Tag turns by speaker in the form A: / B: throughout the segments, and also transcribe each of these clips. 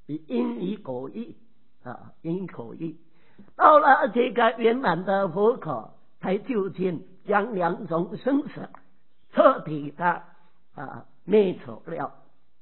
A: 因以果意因果意。到了这个圆满的佛果，才究竟将两种生死彻底的灭除了。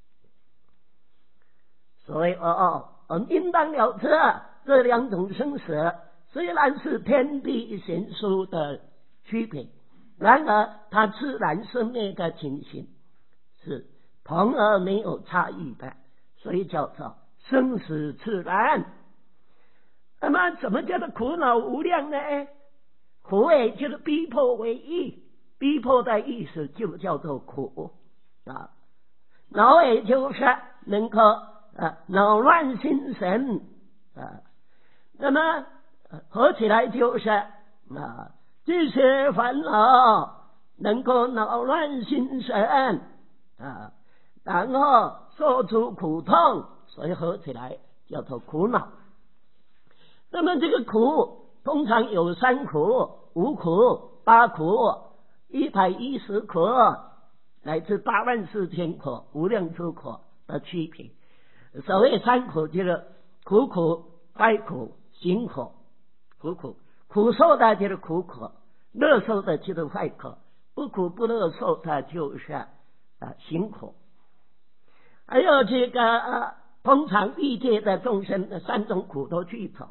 A: 所以我们应当了知这两种生死虽然是天地悬殊的区别，然而它自然生灭的情形是同而没有差异的，所以叫做生死自然。那么什么叫做苦恼无量呢？苦也就是逼迫为义，逼迫的意思就叫做苦恼也就是能够扰乱心神那么合起来就是这些烦恼能够扰乱心神然后受出苦痛，所以合起来叫做苦恼。那么这个苦通常有三苦、五苦、八苦、110苦乃至84000苦、无量诸苦的区别。所谓三苦就是苦苦、哀苦、行苦。苦受的就是苦苦，乐受的就是坏苦，不苦不乐受的就是行苦。还有这个通常欲界的众生的三种苦都具足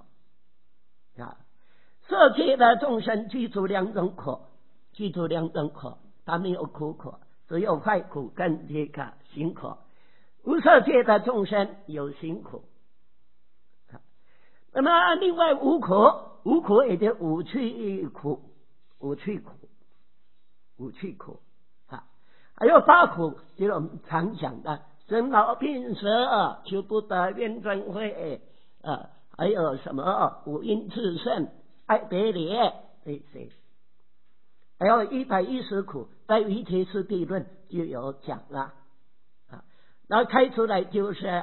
A: 色界的众生具足两种苦，他没有苦苦，只有坏苦跟这个行苦。无色界的众生有行苦。那么另外五苦也就五趣苦还有八苦，就是我们常讲的生老病死、求不得、怨憎会还有什么五阴炽盛、爱别离这些。还有110苦，在《瑜伽师地论》就有讲了然后开出来就是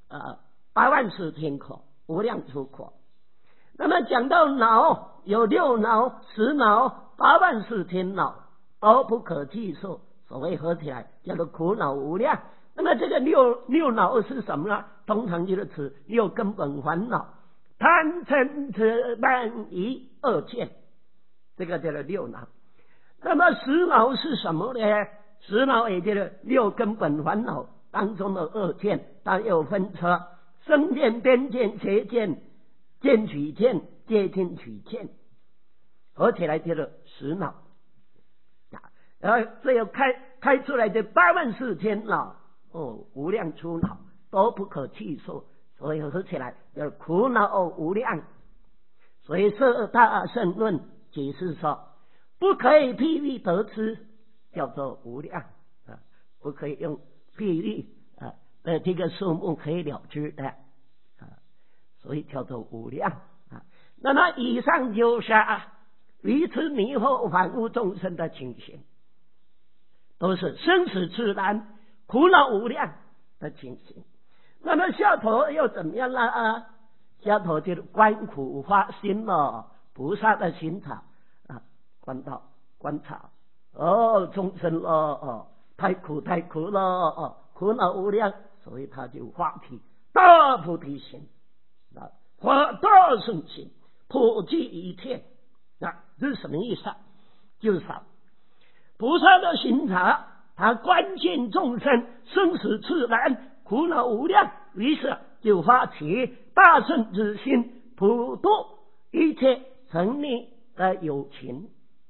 A: 84000苦，无量诸苦。那么讲到恼，有6恼、10恼、84000恼，都不可计数，所谓合起来叫做苦恼无量。那么这个六恼是什么呢？通常就是指6根本烦恼，贪嗔痴慢疑二见，这个叫做6恼。那么10恼是什么呢？10恼也就是6根本烦恼当中的二见，它又分成生见、边见、邪见、见取见、戒禁取见，合起来就是10恼然后最后开出来的84000恼无量诸恼都不可计数，所以合起来叫苦恼无量。所以《大乘论》解释说，不可以譬喻得知，叫做无量不可以用譬喻的这个数目可以了知的所以叫做无量那么以上就是愚痴迷惑凡夫众生的情形，都是生死自然、苦恼无量的情形。那么下头又怎么样了下头就是观苦发心了，菩萨的心肠观察众生太苦了苦恼无量，所以他就发起大菩提心发大圣心，普济一切这是什么意思就是菩萨的心肠，他观见众生生死自然、苦恼无量，于是就发起大圣之心，普度一切成立的有情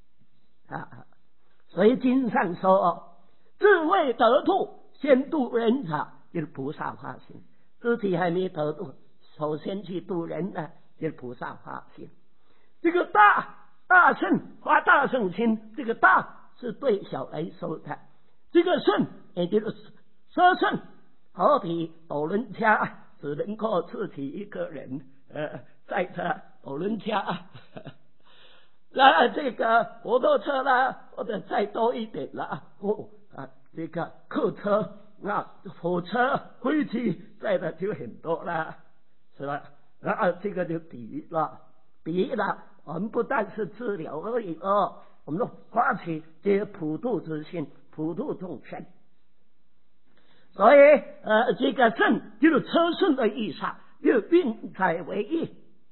A: 所以经上说自为得度，先度人者，就是菩萨发心。自己还没得度，首先去度人呢，就是菩萨发心。这个大圣发大圣心，这个大是对小来说的，这个圣也就是奢圣，好比斗轮车只能够自己一个人载着斗轮车那这个摩托车呢，或者再多一点了这个客车火车飞机载的就很多了，是吧？然后这个就比喻了，我们不但是治疗而已我们都发起这些普度之心，普度众生。 所以这个顺就是车顺的意思，就运载为义。